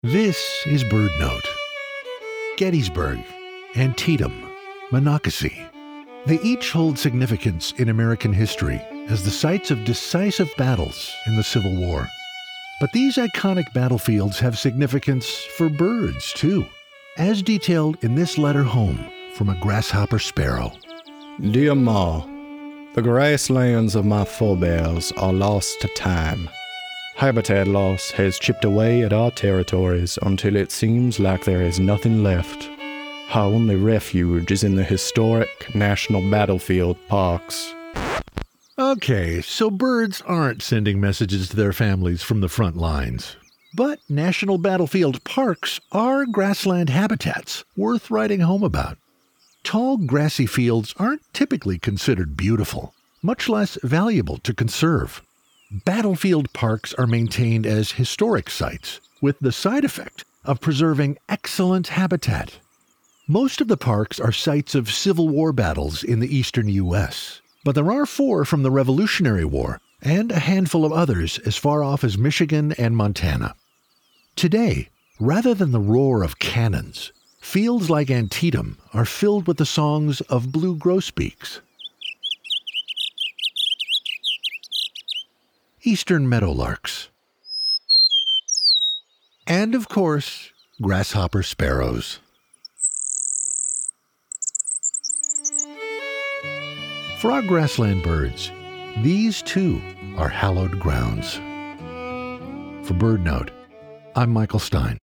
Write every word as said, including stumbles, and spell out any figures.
This is BirdNote. Gettysburg, Antietam, Monocacy. They each hold significance in American history as the sites of decisive battles in the Civil War. But these iconic battlefields have significance for birds, too, as detailed in this letter home from a grasshopper sparrow. Dear Ma, the grasslands of my forebears are lost to time. Habitat loss has chipped away at our territories until it seems like there is nothing left. Our only refuge is in the historic National Battlefield Parks. Okay, so birds aren't sending messages to their families from the front lines. But National Battlefield Parks are grassland habitats worth writing home about. Tall, grassy fields aren't typically considered beautiful, much less valuable to conserve. Battlefield parks are maintained as historic sites, with the side effect of preserving excellent habitat. Most of the parks are sites of Civil War battles in the eastern U S, but there are four from the Revolutionary War and a handful of others as far off as Michigan and Montana. Today, rather than the roar of cannons, fields like Antietam are filled with the songs of blue grosbeaks, eastern meadowlarks, and, of course, grasshopper sparrows. For our grassland birds, these too are hallowed grounds. For BirdNote, I'm Michael Stein.